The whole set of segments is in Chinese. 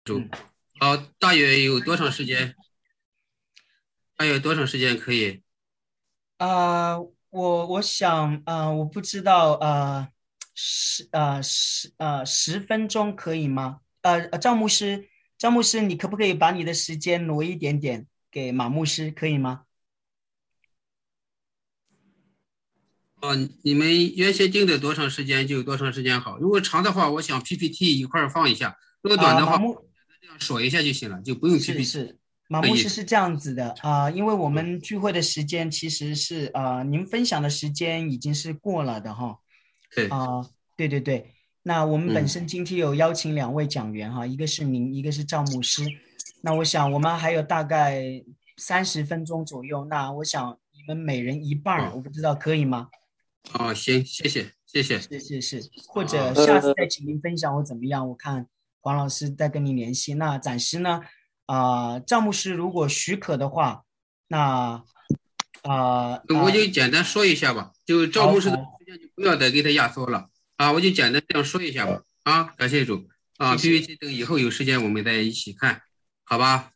主， 嗯， 好，大约有多长时间？大约多长时间可以？ 我想，我不知道，10分钟可以吗？赵牧师，你可不可以把你的时间挪一点点给马牧师，可以吗？ 哦，你们原先定的多长时间就有多长时间好。如果长的话，我想 PPT 一块儿放一下；如果短的话， 马牧这样说一下就行了，就不用 PPT 是马的意思。 牧师是这样子的因为我嗯， 们聚会的时间其实是您分享的时间已经是过了的哈。 对， 啊，对对对，那我们本嗯， 身今天有邀请两位讲员哈，一个是您，一个是赵牧师。那我想我们还有大概30分钟左右，那我想你们每人一半儿， 哦， 我不知道可以吗？ 哦，行，谢谢，谢谢。 是，或者啊， 下次再请您分享或怎么样，我看黄老师再跟您联系。那暂时呢，赵牧师如果许可的话，那我就简单说一下吧，就赵牧师的好， 时间就不要再给他压缩了啊，我就简单这样说一下吧。啊，感谢主啊谢谢。 ，PPT 等以后有时间我们再一起看，好吧？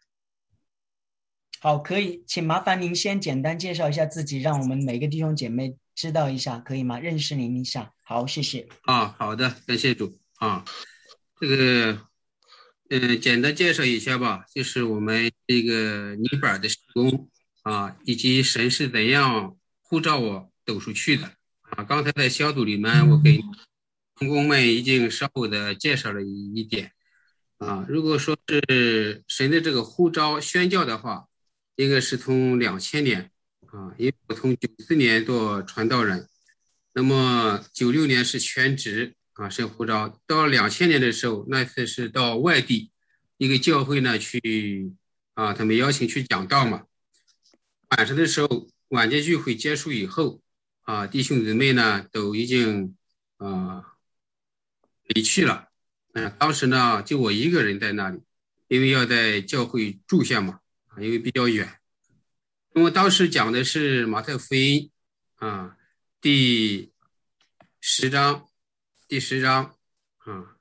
好，可以，请麻烦您先简单介绍一下自己，让我们每个弟兄姐妹知道一下，可以吗？认识您一下。好，谢谢。 啊，好的，感谢主啊。这个，简单介绍一下吧，就是我们这个尼泊尔的施工啊，以及神是怎样呼召我走出去的啊。刚才在小组里面，我给同工们已经稍微的介绍了一点啊。如果说是神的这个呼召宣教的话，应该是从2000年啊，因为我从94年做传道人。那么96年是全职啊，是护照。到2000年的时候，那次是到外地一个教会呢去啊，他们邀请去讲道嘛。晚上的时候，晚间聚会结束以后啊，弟兄姊妹呢都已经啊离去了。当时呢就我一个人在那里，因为要在教会住下嘛，啊，因为比较远。那么当时讲的是马太福音啊，第十章，第十章啊，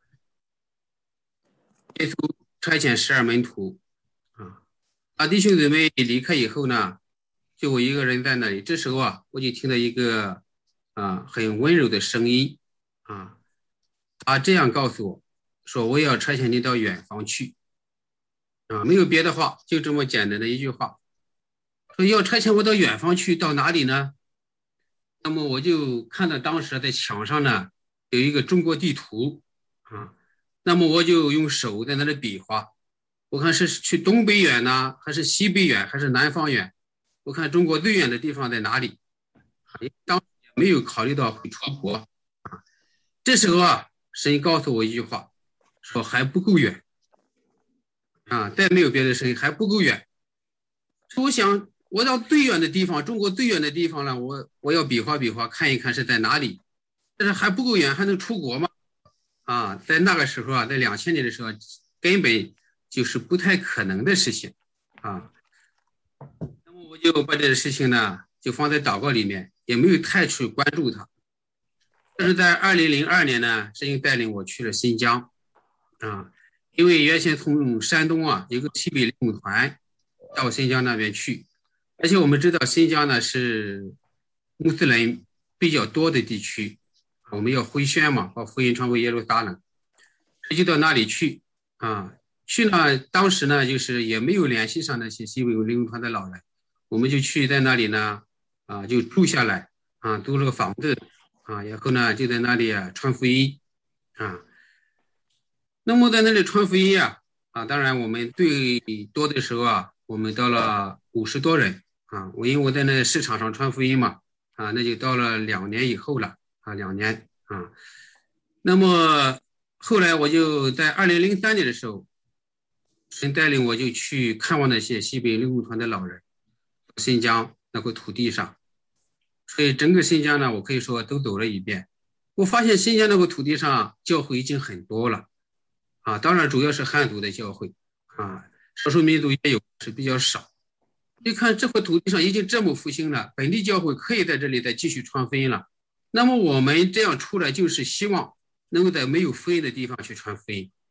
耶稣差遣12门徒啊，弟兄姊妹离开以后呢，就我一个人在那里。这时候啊，我就听到一个很温柔的声音啊，他这样告诉我说：“我要差遣你到远方去啊，没有别的话，就这么简单的一句话。说要差遣我到远方去，到哪里呢？那么我就看到当时在墙上呢有一个中国地图啊，那么我就用手在那里比划，我看是去东北远呢，还是西北远，还是南方远？我看中国最远的地方在哪里？当时也没有考虑到会出国。这时候啊，神告诉我一句话，说还不够远啊，再没有别的声音，还不够远。我想，我到最远的地方，中国最远的地方了，我要比划比划，看一看是在哪里。但是还不够远，还能出国吗？啊，在那个时候啊，在2000年的时候，根本就是不太可能的事情啊。那么我就把这个事情呢，就放在祷告里面，也没有太去关注它。但是在2002年呢，神经带领我去了新疆啊，因为原先从山东啊有个西北灵工团到新疆那边去，而且我们知道新疆呢是穆斯林比较多的地区，我们要回宣嘛，把福音传回耶路撒冷，就到那里去啊。去呢，当时呢就是也没有联系上那些西北灵工团的老人，我们就去在那里呢就住下来啊，租了个房子啊，然后呢就在那里传福音啊。那么在那里传福音当然我们最多的时候我们到了50多人啊，因为我在那市场上传福音嘛那就到了2年以后了2年啊。那么后来我就在2003年的时候，神带领我就去看望那些西北灵工团的老人，新疆那块土地上，所以整个新疆呢，我可以说都走了一遍。我发现新疆那个土地上教会已经很多了。当然主要是汉族的教会少数民族也有，是比较少。你看这块土地上已经这么复兴了，本地教会可以在这里再继续传福音了。那么我们这样出来，就是希望能够在没有福音的地方去传福音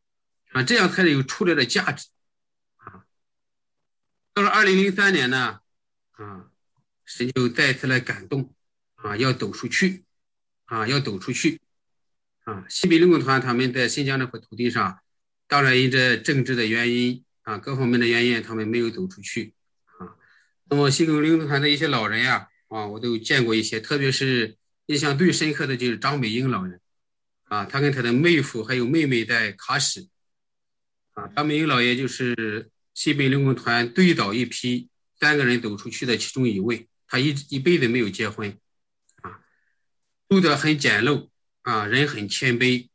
这样才有出来的价值啊。到了2003年呢，神就再次来感动要走出去要走出去西北灵工团他们在新疆这块土地上，当然因着政治的原因各方面的原因，他们没有走出去那么西北灵工团的一些老人我都见过一些，特别是印象最深刻的就是张美英老人他跟他的妹夫还有妹妹在喀什张美英老爷就是西北灵工团最早一批3个人走出去的其中一位，他一辈子没有结婚住得很简陋人很谦卑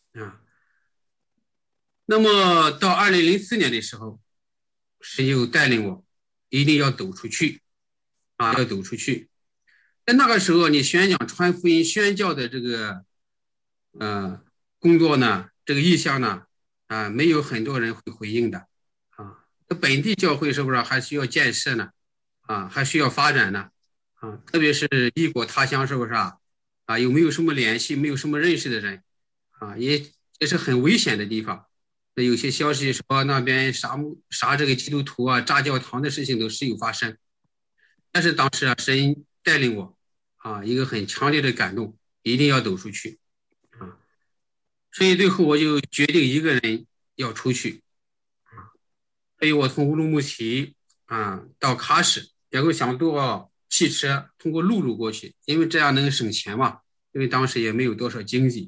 那么到2004年的时候，神就带领我一定要走出去要走出去。在那个时候，你宣讲传福音宣教的这个工作呢，这个意向呢没有很多人会回应的本地教会是不是还需要建设呢还需要发展呢特别是异国他乡是不是有没有什么联系，没有什么认识的人也是很危险的地方。有些消息说那边杀这个基督徒炸教堂的事情都时有发生。但是当时神带领我一个很强烈的感动，一定要走出去所以最后我就决定一个人要出去所以我从乌鲁木齐到喀什，然后想坐汽车通过陆路过去，因为这样能省钱嘛，因为当时也没有多少经济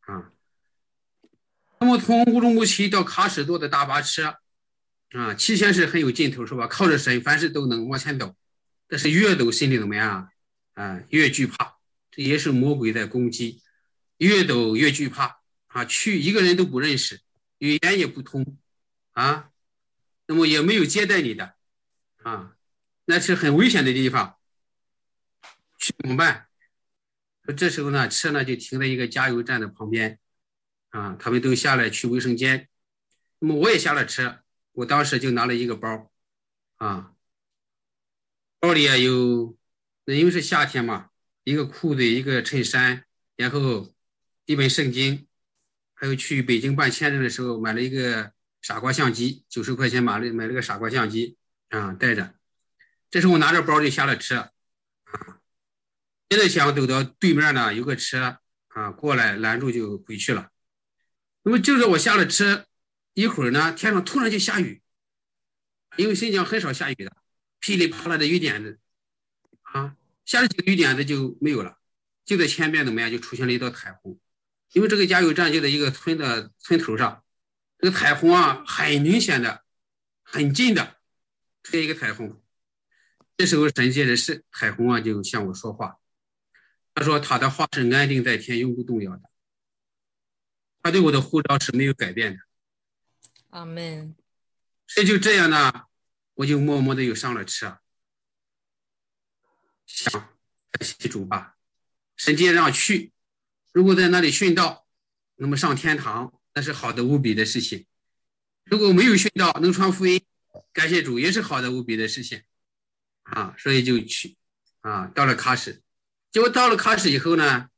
那么从乌鲁木齐到喀什坐的大巴车起先是很有劲头是吧？靠着神凡事都能往前走，但是越走心里怎么样越惧怕，这也是魔鬼在攻击，越走越惧怕去一个人都不认识，语言也不通那么也没有接待你的那是很危险的地方，去怎么办？这时候呢，车呢就停在一个加油站的旁边他们都下来去卫生间。那么我也下了车，我当时就拿了一个包包里有，因为是夏天嘛，一个裤子，一个衬衫，然后一本圣经，还有去北京办签证的时候买了一个傻瓜相机，90块钱买了个傻瓜相机带着。这时候我拿着包就下了车现在想走到对面呢，有个车过来拦住就回去了。那么就在我下了车一会儿呢，天上突然就下雨，因为新疆很少下雨的，噼里啪啦的雨点子下了几个雨点子就没有了，就在前边怎么样就出现了一道彩虹，因为这个加油站就在一个村头上，这个彩虹很明显的很近的出现一个彩虹。这时候神借着彩虹就向我说话，他说他的话是安定在天，永不动摇的，他对我的呼召是没有改变的。 阿们。 所以就这样呢，我就默默的又上了车，想感谢主吧，神既然让去，如果在那里殉道，那么上天堂那是好的无比的事情，如果没有殉道能传福音，感谢主也是好的无比的事情所以就去到了喀什。结果到了喀什以后呢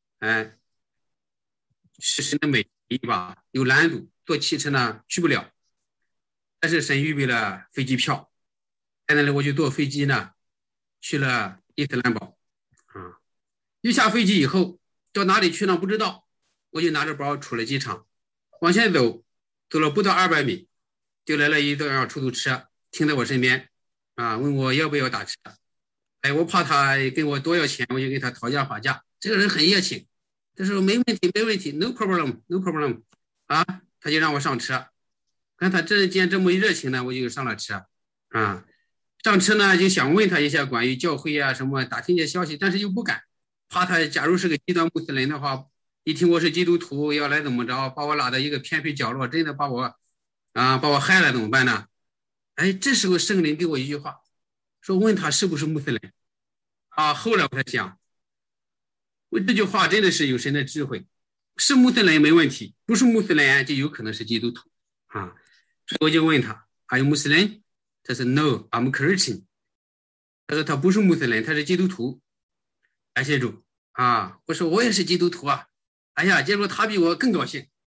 是神的美意吧，有拦阻，坐汽车呢去不了，但是神预备了飞机票，在那里我就坐飞机呢去了伊斯兰堡一下飞机以后到哪里去呢不知道，我就拿着包出了机场，往前走了不到200米，就来了一辆出租车停在我身边问我要不要打车。我怕他跟我多要钱，我就跟他讨价还价。这个人很热情，他说没问题没问题 no problem no problem 他就让我上车。看他既然这么热情呢，我就上了车上车呢就想问他一下关于教会什么，打听些消息，但是又不敢，怕他假如是个极端穆斯林的话，一听我是基督徒要来怎么着，把我拉到一个偏僻角落，真的把我害了怎么办呢？这时候圣灵给我一句话，说问他是不是穆斯林后来我才想，问这句话真的是有神的智慧，是穆斯林没问题，不是穆斯林就有可能是基督徒所以我就问他 Are you Muslim？ 他说 No I'm Christian。 他说他不是穆斯林，他是基督徒。感谢主我说我也是基督徒哎呀，结果他比我更高兴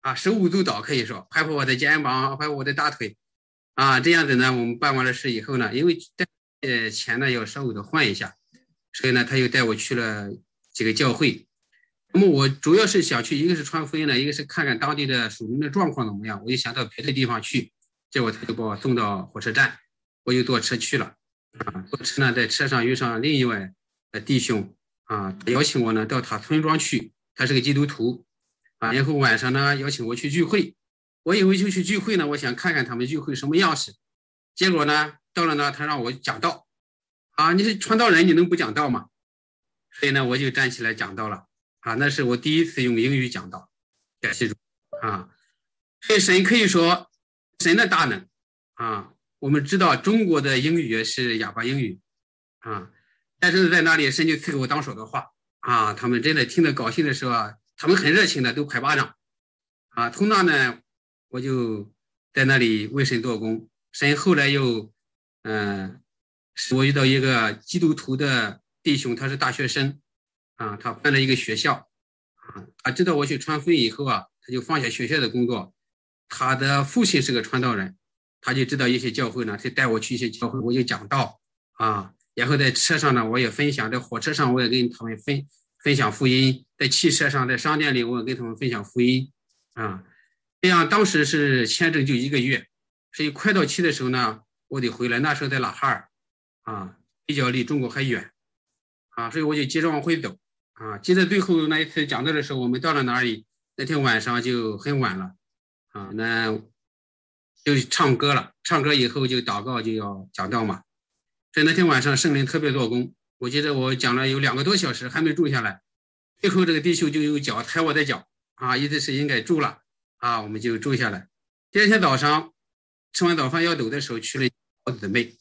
手舞足蹈，可以说拍拍我的肩膀，拍拍我的大腿，这样子呢，我们办完了事以后呢，因为钱呢要稍微的换一下，所以呢，他又带我去了几个教会。那么我主要是想去，一个是传福音呢，一个是看看当地的属灵的状况怎么样，我就想到别的地方去，结果他就把我送到火车站，我就坐车去了，坐车呢，在车上遇上另一位弟兄，邀请我呢到他村庄去，他是个基督徒，然后晚上呢邀请我去聚会，我以为就去聚会呢，我想看看他们聚会什么样式，结果呢到了呢，他让我讲道，你是传道人，你能不讲道吗？所以呢我就站起来讲道了，那是我第一次用英语讲道，感谢主，所以神可以说神的大能，我们知道中国的英语是哑巴英语，但是在那里神就赐给我当手的话，他们真的听得高兴的时候他们很热情的都拍巴掌，从那呢我就在那里为神做工，神后来又使我遇到一个基督徒的弟兄，他是大学生，他办了一个学校，他知道我去传福音以后他就放下学校的工作，他的父亲是个传道人，他就知道一些教会呢，他带我去一些教会，我就讲道，然后在车上呢我也分享，在火车上我也跟他们分享福音，在汽车上，在商店里我也跟他们分享福音，这样当时是签证就1个月，所以快到期的时候呢我得回来，那时候在拉哈尔，比较离中国还远，所以我就接着往回走，接着最后那一次讲道的时候，我们到了哪里，那天晚上就很晚了，那就唱歌了，唱歌以后就祷告，就要讲道嘛，所以那天晚上圣灵特别做工，我记得我讲了有2个多小时还没住下来，最后这个弟兄就用脚踩我的脚，意思是应该住了，我们就住下来。第二天早上吃完早饭要走的时候，去了老姊妹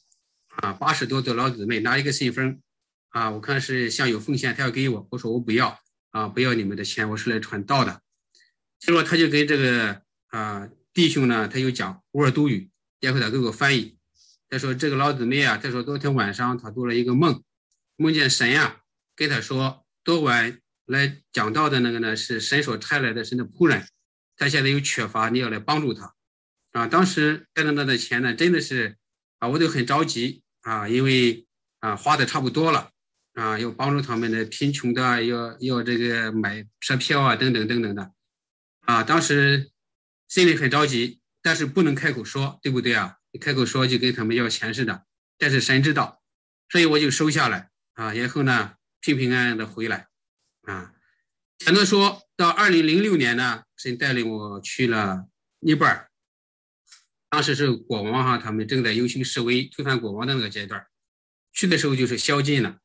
，80多的老姊妹拿一个信封，我看是像有奉献，他要给我，我说我不要，不要你们的钱，我是来传道的。结果他就跟这个弟兄呢，他又讲乌尔都语，然后他给我翻译，他说这个老姊妹他说昨天晚上他做了一个梦，梦见神跟他说昨晚来讲道的那个呢是神所差来的神的仆人，他现在有缺乏，你要来帮助他，当时带着他的钱呢真的是我都很着急，因为花的差不多了，要帮助他们的贫穷的，要这个买车票等等等等的，当时心里很着急，但是不能开口说，对不对你开口说就跟他们要钱似的，但是神知道，所以我就收下来，然后呢平平安安的回来，简单说到2006年呢，神带领我去了尼泊尔，当时是国王他们正在游行示威推翻国王的那个阶段，去的时候就是宵禁了，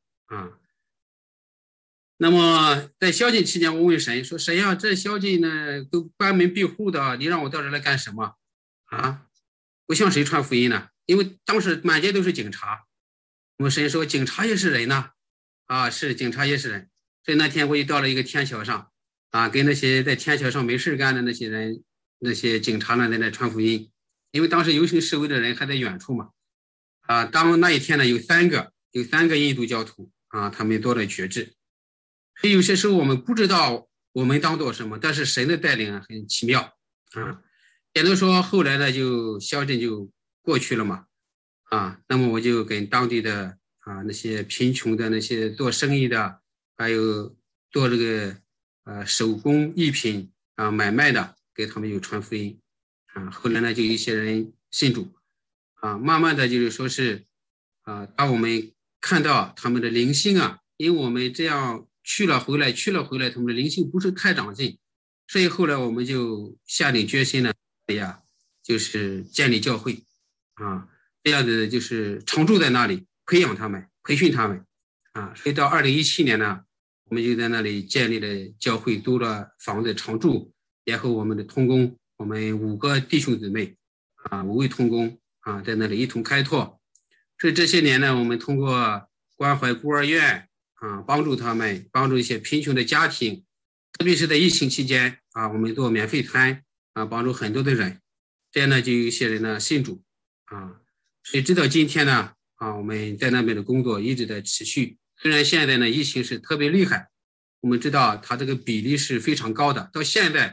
那么在宵禁期间，我问神说：“神这宵禁呢都关门闭户的，你让我到这来干什么？我向谁传福音呢？因为当时满街都是警察。我们神说警察也是人呢，是警察也是人。所以那天我就到了一个天桥上，跟那些在天桥上没事干的那些人，那些警察呢在那传福音。因为当时游行示威的人还在远处嘛，当那一天呢有三个印度教徒他们做了决志。所以有些时候我们不知道我们当做什么，但是神的带领很奇妙，也能说后来呢就宵禁就过去了嘛，那么我就跟当地的那些贫穷的那些做生意的，还有做这个手工艺品买卖的，给他们有传福音，后来呢就一些人信主，慢慢的就是说是当我们看到他们的灵性因为我们这样去了回来，他们的灵性不是太长进，所以后来我们就下定决心呢，就是建立教会，这样子就是常住在那里，培养他们，培训他们，所以到2017年呢，我们就在那里建立了教会，租了房子常住，然后我们的同工，我们5个弟兄姊妹5位同工在那里一同开拓，所以这些年呢，我们通过关怀孤儿院帮助他们，帮助一些贫穷的家庭，特别是在疫情期间我们做免费餐帮助很多的人，这样呢就有一些人呢信主所以直到今天呢我们在那边的工作一直在持续，虽然现在呢疫情是特别厉害，我们知道它这个比例是非常高的，到现在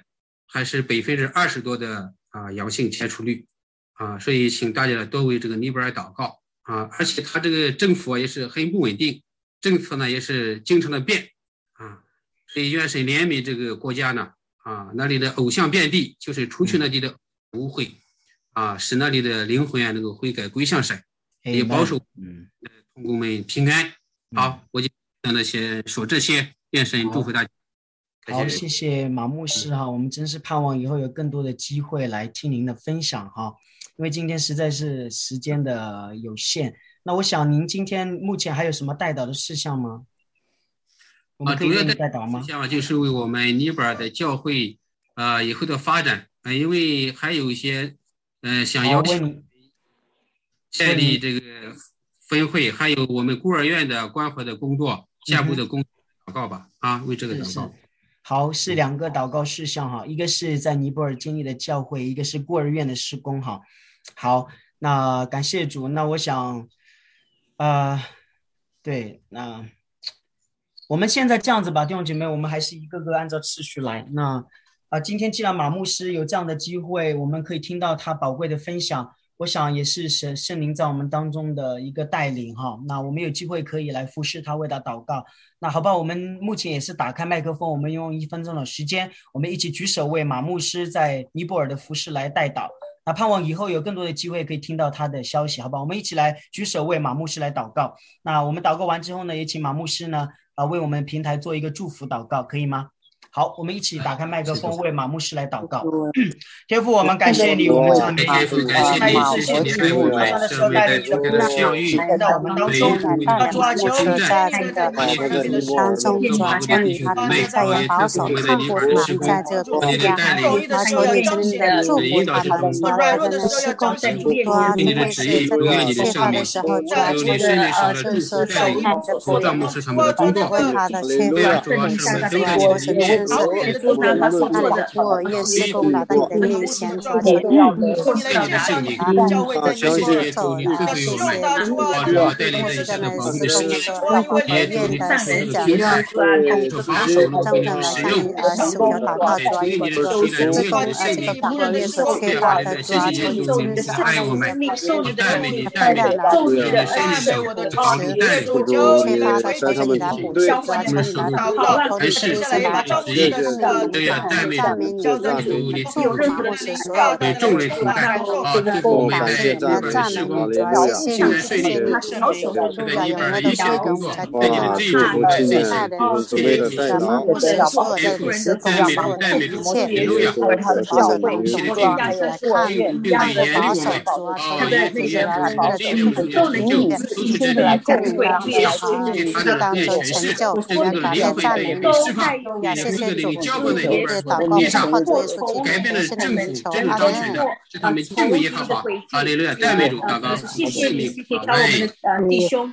还是20%多的阳性切除率所以请大家多为这个尼泊尔祷告而且他这个政府也是很不稳定，政策呢也是经常的变所以愿神怜悯这个国家呢那里的偶像遍地，就是除去那里的污秽使那里的灵魂能够悔改归向神，也保守同工们平安。好，我就先说这些，愿神祝福大家。 好，谢谢马牧师我们真是盼望以后有更多的机会来听您的分享因为今天实在是时间的有限。那我想您今天目前还有什么代祷的事项吗？我们可以为你代祷吗？ 主要的就是为我们尼泊尔的教会以后的发展因为还有一些想要求建立这个分会，还有我们孤儿院的关怀的工作，下步的工作祷告吧为这个祷告。 好，是2个祷告事项一个是在尼泊尔建立的教会，一个是孤儿院的事工好，那感谢主。那我想对，那我们现在这样子吧，弟兄姐妹，我们还是一个个按照次序来。那今天既然马牧师有这样的机会，我们可以听到他宝贵的分享，我想也是圣灵在我们当中的一个带领那我们有机会可以来服侍他，为他祷告。那好吧，我们目前也是打开麦克风，我们用1分钟的时间，我们一起举手为马牧师在尼泊尔的服侍来代祷。那盼望以后有更多的机会可以听到他的消息，好吧？我们一起来举手为马牧师来祷告。那我们祷告完之后呢，也请马牧师呢为我们平台做一个祝福祷告，可以吗？好，我们一起打开麦克风为马牧师来祷告。天父，我们感谢你，我们赞美你，再一次谢谢你，我们的时候带领着我们教育到我们当中，主啊，求你在这个当中，主啊，求你在也保守看顾他们在这个国家，求你真正的祝福他们，主啊，他们的施工，主啊，你会是这个缺乏的时候，主啊，求你就是说在这国家，为他的缺乏的人士，主啊，求神真是他的孤儿院施工来到你的面前，主啊，求你教会在你所走的这些牧师的们施工的孤儿院的死者，等等来向你诉求祷告，主啊，如果说施工这个孤儿院所缺乏的，主啊，求你真是按照你的分量来按照我的支持，缺乏的求求你来补助，主啊，求你来投你的名字来赞美你，祝福牧师所有的众人同在感谢你的赞美你，主要谢谢你，谢谢你，主要有没有的归给我们在地上最大的咱们牧师所有的施工所有的一切，保守当中主来看保守主啊，求你一直来的祝福你的祝福来供应让耶稣你的当中成就，来感谢赞美你，呀，谢谢主，对祷告奉靠主耶稣基督得胜的名求，阿门。 是他们敬畏耶和华，哈利路亚，赞美主，祷告， 谢谢你，谢谢我们的弟兄。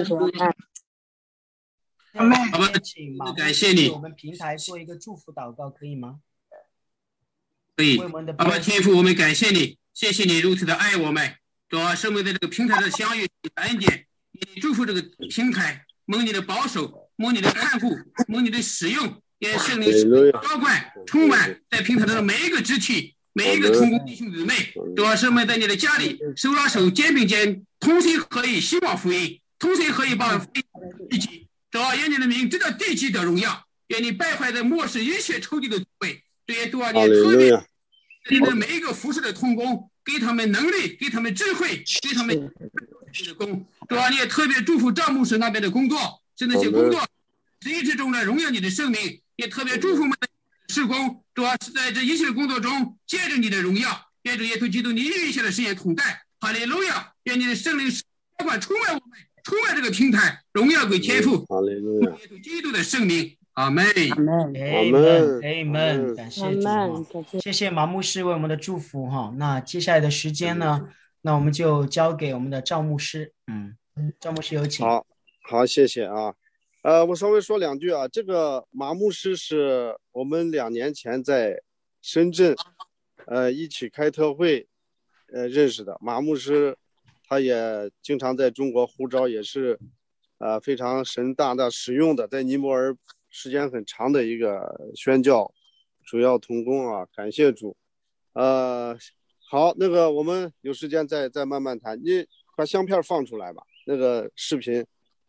好吧，感谢你。 我们平台做一个祝福祷告，可以吗？ 可以。好吧，天父，我们感谢你，谢谢你如此的爱我们。主啊，生命在这个平台的相遇恩典，你祝福这个平台，蒙你的保守，蒙你的看顾，蒙你的使用，愿圣灵浇灌充满在平台上的每一个肢体，每一个同工弟兄姊妹。主啊，生命在你的家里手拉手，肩并肩，同心合意，希望福音，同心合意把福音一起。主啊，愿你的名直到地极的荣耀，愿你败坏的漠视一切仇敌的罪。这些主啊，你特别你的每一个服侍的同工，给他们能力，给他们智慧，给他们的工。主啊，你也特别祝福赵牧师那边的工作，是那些工作实际之中呢荣耀你的圣名，也特别祝福我们的事工。主啊，是在这一切的工作中借着你的荣耀，愿主耶稣基督你一切的实验同在。哈利路亚！愿你的圣灵浇灌充满我们，充满这个平台，荣耀归天父， 哈利路亚！ 基督的圣名。阿门， 阿门，感谢主，谢谢马牧师为我们的祝福哈。那接下来的时间呢，那我们就交给我们的赵牧师。赵牧师有请。 好，谢谢啊。我稍微说两句啊。这个马牧师是我们2年前在深圳，一起开特会，认识的。马牧师他也经常在中国呼召，也是，非常神大大使用的，在尼泊尔时间很长的一个宣教主要同工啊，感谢主。好，那个我们有时间再慢慢谈。你把相片放出来吧，那个视频。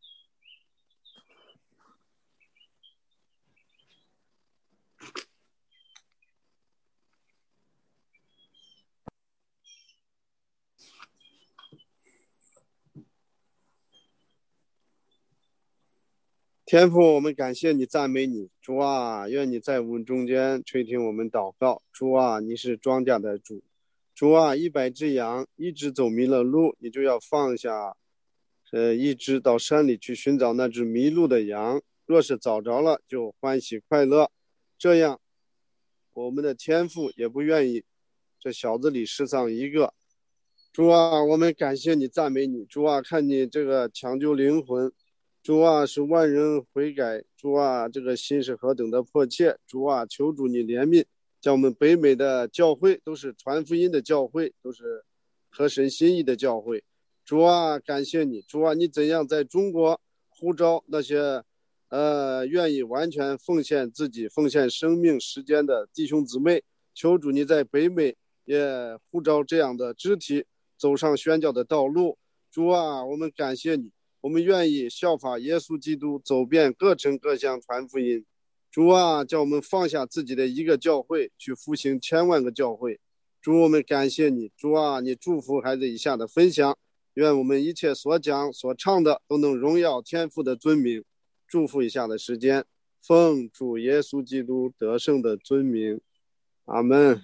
天父，我们感谢你，赞美你，主啊，愿你在我们中间垂听我们祷告。主啊，你是庄稼的主，主啊，100只羊，一只走迷了路，你就要放下，一只到山里去寻找那只迷路的羊，若是找着了，就欢喜快乐。这样，我们的天父也不愿意这小子里失丧一个。主啊，我们感谢你，赞美你，主啊，看你这个抢救灵魂。主啊，是万人悔改，主啊，这个心是何等的迫切，主啊，求主你怜悯，将我们北美的教会都是传福音的教会，都是合神心意的教会。主啊，感谢你，主啊，你怎样在中国呼召那些愿意完全奉献自己、奉献生命时间的弟兄姊妹，求主你在北美也呼召这样的肢体走上宣教的道路。主啊，我们感谢你，我们愿意效法耶稣基督，走遍各城各乡传福音。主啊，叫我们放下自己的一个教会，去复兴千万个教会。主，我们感谢你，主啊，你祝福孩子以下的分享，愿我们一切所讲所唱的都能荣耀天父的尊名。祝福以下的时间，奉主耶稣基督得胜的尊名，阿门。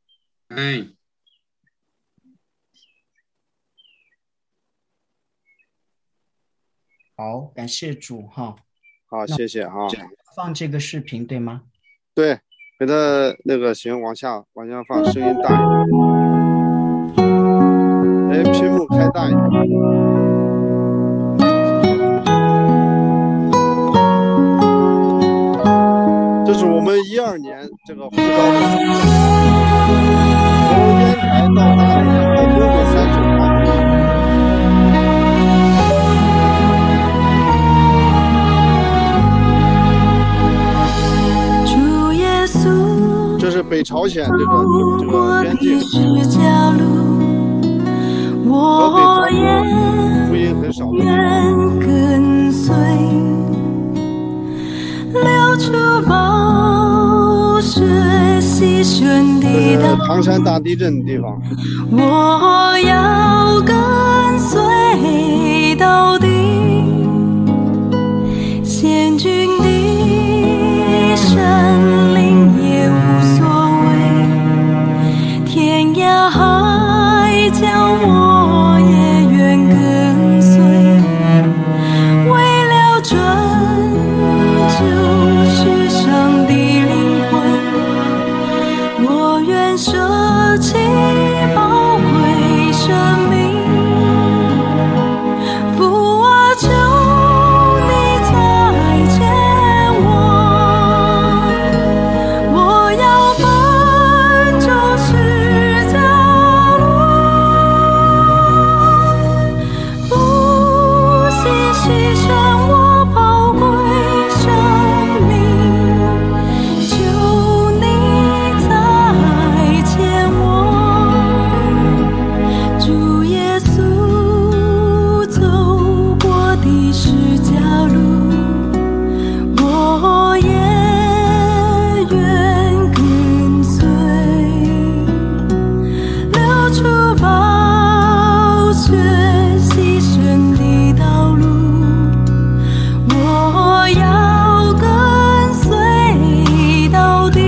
好，感谢主哈。 好，谢谢啊。 放这个视频对吗？ 对，给他那个行，往下放，声音大一点。屏幕开大一点。这是我们12年这个呼召的，从烟台到哪里，到中国3省传福音。这是北朝鲜这个边境，河北漳州福音很少的地方，这是唐山大地震的地方。 我要跟随到底，贤君的神灵也无所谓，天涯海角我也愿跟随，为了拯救世上的灵魂，我愿舍弃宝贵生命。父啊，求你再见我，我要奔走十字路，不惜牺牲我宝贵生命，求你再见我。主耶稣走过的十架路，我也愿跟随，流出宝血牺牲的道路，我要跟随到底，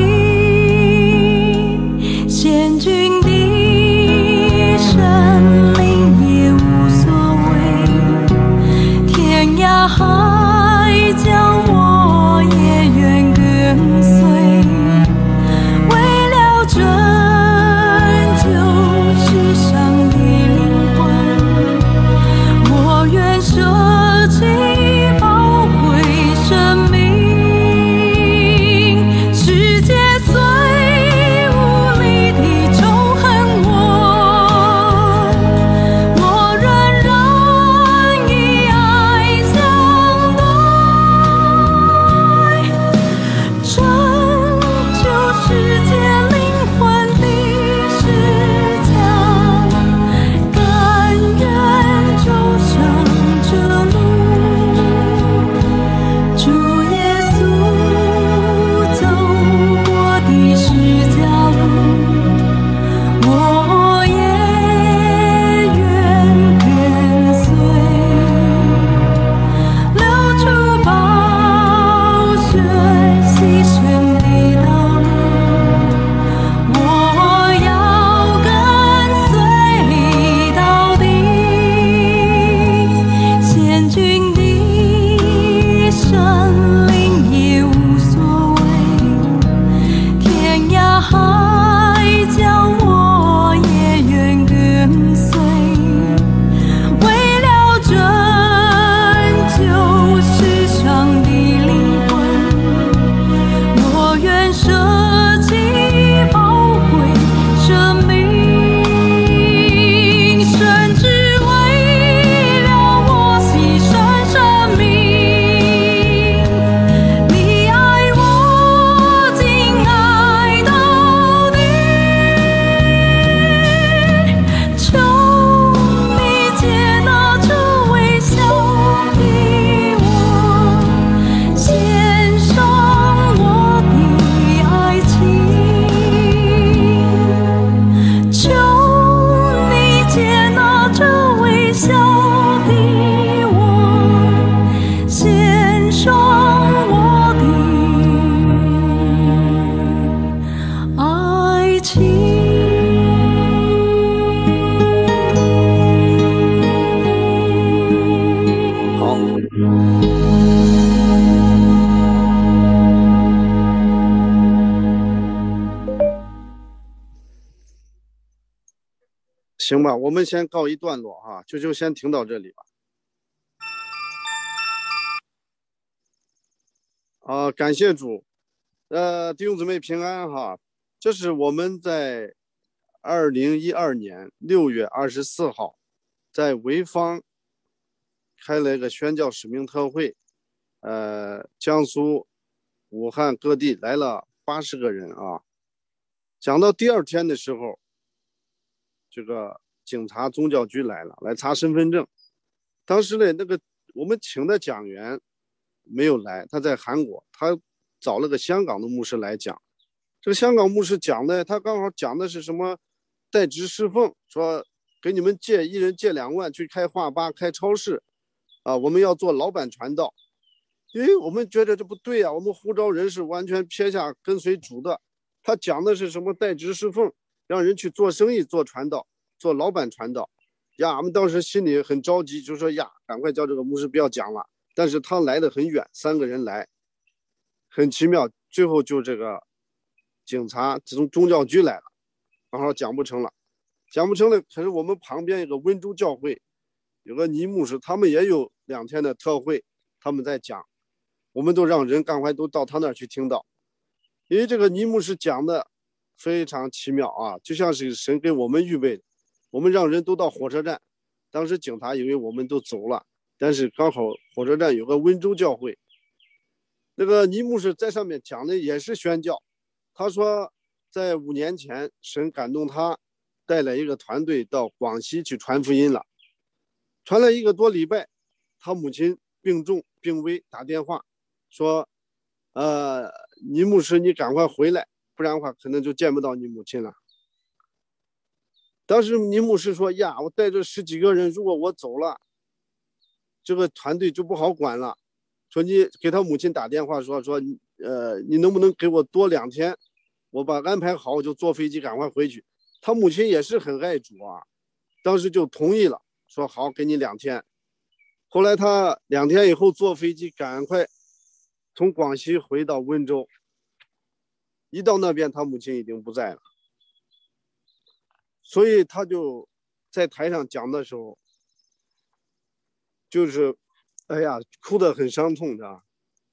贤君的神灵也无所谓，天涯海角我也愿跟随，为了拯救世上的灵魂， 行吧，我们先告一段落哈，就先停到这里吧。感谢主，弟兄姊妹平安哈。这是我们在2012年6月24号，在潍坊开了一个宣教使命特会，江苏、武汉各地来了80个人啊。讲到第2天的时候，这个警察宗教局来了，来查身份证。当时呢，那个我们请的讲员没有来，他在韩国，他找了个香港的牧师来讲。这个香港牧师讲的，他刚好讲的是什么代职侍奉，说给你们一人借2万去开画吧、开超市，我们要做老板传道。因为我们觉得这不对啊，我们呼召人是完全撇下跟随主的。他讲的是什么代职侍奉，让人去做生意、做传道、做老板传道。呀，我们当时心里很着急，就说呀，赶快叫这个牧师不要讲了。但是他来的很远，3个人来，很奇妙。最后就这个警察从宗教局来了，然后讲不成了。可是我们旁边有个温州教会，有个倪牧师，他们也有2天的特会，他们在讲，我们都让人赶快都到他那儿去听到。因为这个倪牧师讲的非常奇妙啊，就像是神给我们预备的。我们让人都到火车站，当时警察以为我们都走了，但是刚好火车站有个温州教会，那个倪牧师在上面讲的也是宣教。他说在5年前神感动他带来一个团队到广西去传福音了，传了1个多礼拜，他母亲病重病危，打电话说倪牧师你赶快回来，不然的话可能就见不到你母亲了。当时倪牧师说呀，我带着10几个人，如果我走了，这个团队就不好管了。说你给他母亲打电话说你能不能给我多2天，我把安排好，我就坐飞机赶快回去。他母亲也是很爱主啊，当时就同意了，说好给你2天。后来他2天以后坐飞机赶快从广西回到温州，一到那边他母亲已经不在了。所以他就在台上讲的时候，就是哎呀哭得很伤痛的。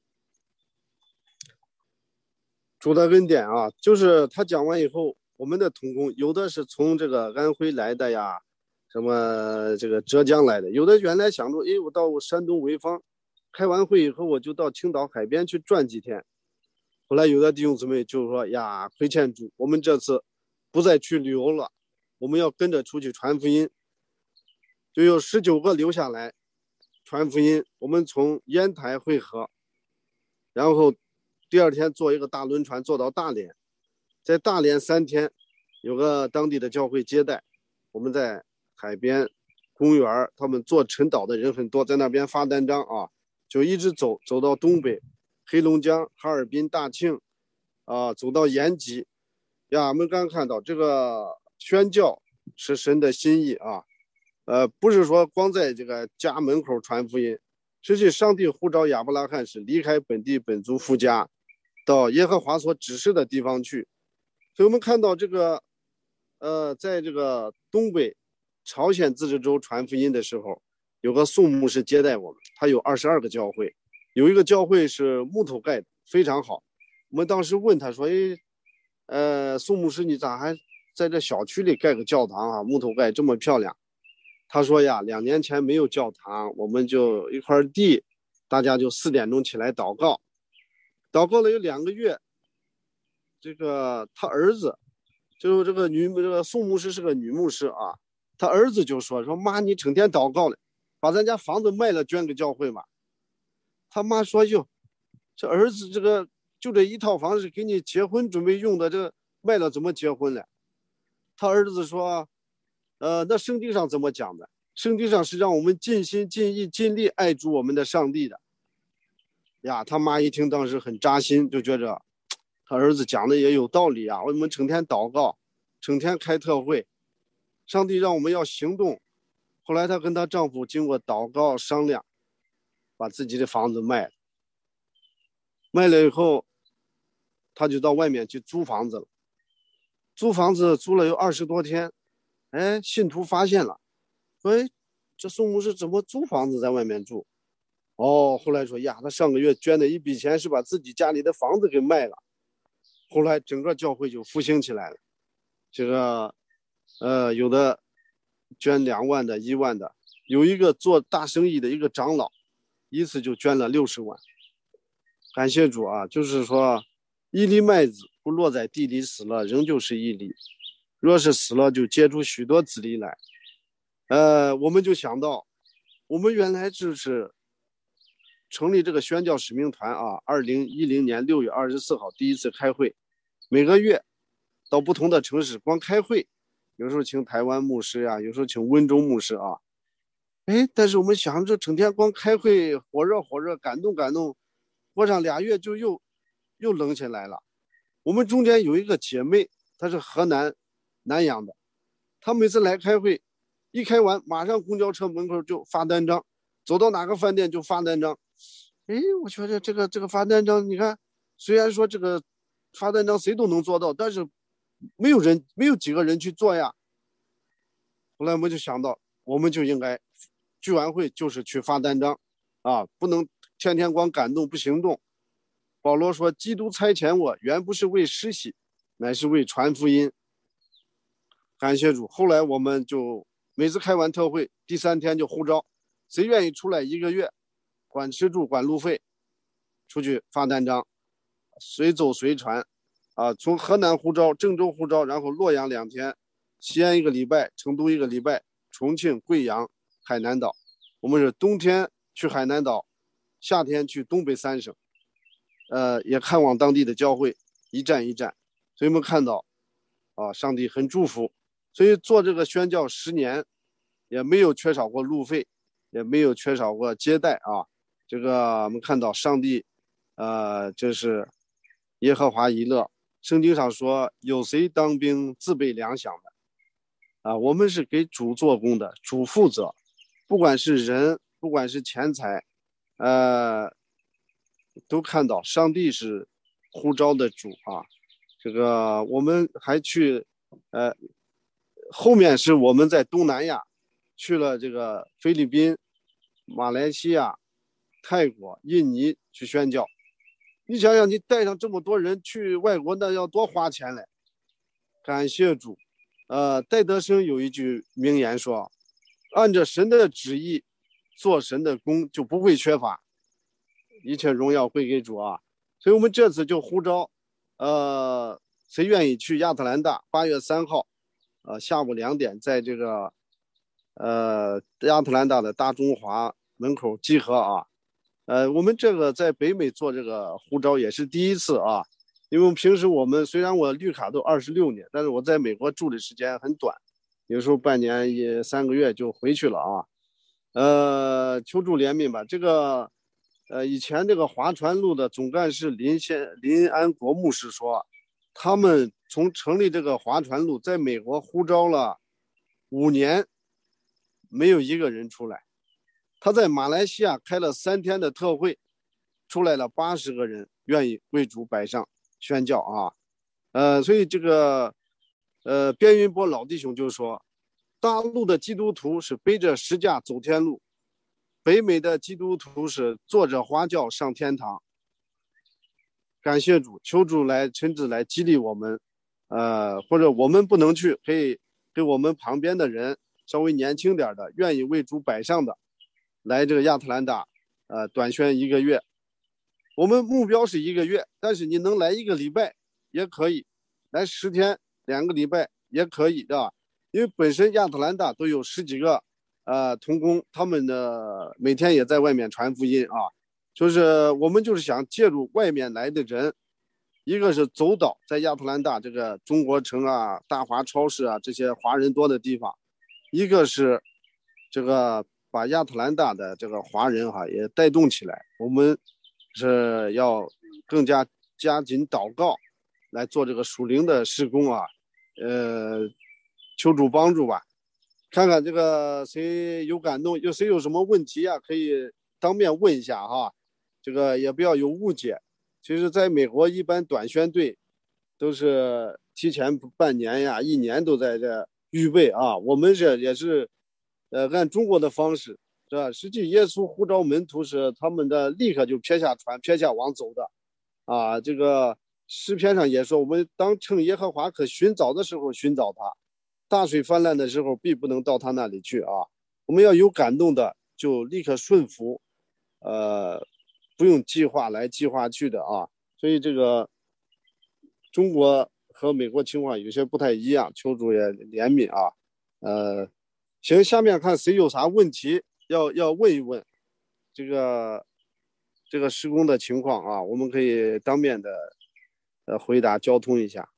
主的恩典啊，就是他讲完以后，我们的同工有的是从这个安徽来的呀，什么这个浙江来的，有的原来想着我到山东潍坊开完会以后，我就到青岛海边去转几天。后来有的弟兄姊妹就说呀，亏欠主，我们这次不再去旅游了，我们要跟着出去传福音。就有19个留下来传福音。我们从烟台会合，然后第2天坐一个大轮船坐到大连，在大连3天，有个当地的教会接待，我们在海边公园，他们做晨祷的人很多，在那边发单张啊，就一直走到东北，黑龙江、哈尔滨、大庆走到延吉呀。我们刚看到这个宣教是神的心意啊，不是说光在这个家门口传福音，实际上帝呼召亚伯拉罕是离开本地本族父家，到耶和华所指示的地方去。所以我们看到这个在这个东北朝鲜自治州传福音的时候，有个宋牧师接待我们，他有22个教会，有一个教会是木头盖的，非常好。我们当时问他说宋牧师你咋还在这小区里盖个教堂啊，木头盖这么漂亮。他说呀，2年前没有教堂，我们就一块地，大家就4点钟起来祷告了有2个月。这个他儿子就是这个宋牧师是个女牧师啊，他儿子就说妈你成天祷告了，把咱家房子卖了捐给教会嘛。他妈说哟，这儿子这个就这一套房是给你结婚准备用的，这卖了怎么结婚了？他儿子说那圣经上怎么讲的？圣经上是让我们尽心尽意尽力爱主我们的上帝的呀。他妈一听当时很扎心，就觉着他儿子讲的也有道理啊，我们成天祷告，成天开特会，上帝让我们要行动。后来她跟她丈夫经过祷告商量，把自己的房子卖了以后，她就到外面去租房子了。租房子租了有20多天， 哎，信徒发现了，说哎，这宋牧师怎么租房子在外面住？哦，后来说呀，他上个月捐的一笔钱是把自己家里的房子给卖了。后来整个教会就复兴起来了。这个有的捐2万的、1万的，有一个做大生意的一个长老，一次就捐了60万。感谢主啊！就是说，一粒麦子不落在地里死了，仍旧是一粒；若是死了，就结出许多子粒来。我们就想到，我们原来就是成立这个宣教使命团啊，2010年6月24号第一次开会，每个月到不同的城市光开会，有时候请台湾牧师呀，有时候请温州牧师啊。哎，但是我们想着整天光开会，火热，感动，过上2月就又冷下来了。我们中间有一个姐妹，她是河南南阳的，她每次来开会，一开完马上公交车门口就发单张，走到哪个饭店就发单张。哎，我觉得这个发单张，你看，虽然说这个发单张谁都能做到，但是没有几个人去做呀。后来我们就想到，我们就应该聚完会就是去发单张啊，不能天天光感动不行动。保罗说，基督差遣我原不是为施洗，乃是为传福音。感谢主。后来我们就每次开完特会第3天就呼召，谁愿意出来1个月管吃住管路费，出去发单张，随走随传啊。从河南呼召，郑州呼召，然后洛阳2天，西安1个礼拜，成都1个礼拜，重庆、贵阳、海南岛。我们是冬天去海南岛，夏天去东北3省，也看望当地的教会，一站一站。所以我们看到啊，上帝很祝福。所以做这个宣教10年，也没有缺少过路费，也没有缺少过接待啊。这个我们看到上帝，这是耶和华以勒。圣经上说，有谁当兵自备粮饷的啊？我们是给主做工的，主负责，不管是人，不管是钱财，都看到上帝是呼召的主啊。这个我们还去，后面是我们在东南亚去了这个菲律宾、马来西亚、泰国、印尼去宣教。你想想，你带上这么多人去外国，那要多花钱嘞。感谢主。戴德生有一句名言说，按着神的旨意做神的工，就不会缺乏，一切荣耀归给主啊。所以我们这次就呼召，谁愿意去亚特兰大，8月3号下午2点，在这个亚特兰大的大中华门口集合啊。我们这个在北美做这个呼召也是第一次啊。因为平时虽然我绿卡都26年，但是我在美国住的时间很短，有时候半年也3个月就回去了啊。求助怜悯吧。这个以前这个划船路的总干事林安国牧师说，他们从成立这个划船路在美国呼召了5年，没有一个人出来。他在马来西亚开了3天的特会，出来了80个人愿意为主摆上宣教啊。所以这个边云波老弟兄就说，大陆的基督徒是背着石架走天路，北美的基督徒是坐着花轿上天堂。感谢主，求主来亲自来激励我们，或者我们不能去，可以给我们旁边的人稍微年轻点的，愿意为主摆上的，来这个亚特兰大，短宣1个月。我们目标是1个月，但是你能来1个礼拜也可以，来10天2个礼拜也可以，对吧？因为本身亚特兰大都有10几个同工，他们呢每天也在外面传福音啊。就是我们就是想借助外面来的人，一个是走岛，在亚特兰大这个中国城啊、大华超市啊这些华人多的地方，一个是这个把亚特兰大的这个华人也带动起来。我们是要更加紧祷告，来做这个属灵的事工啊。求主帮助吧。看看这个谁有感动，谁有什么问题啊，可以当面问一下哈。这个也不要有误解。其实在美国一般短宣队都是提前半年呀、1年都在这预备啊。我们也是按中国的方式，是吧？实际耶稣呼召门徒时，他们的立刻就撇下船，撇下网走的啊。这个诗篇上也说，我们当趁耶和华可寻找的时候寻找他，大水泛滥的时候必不能到他那里去啊。我们要有感动的就立刻顺服，不用计划来计划去的啊。所以这个中国和美国情况有些不太一样，求主也怜悯啊。行，下面看谁有啥问题要问一问这个施工的情况啊，我们可以当面的回答交通一下。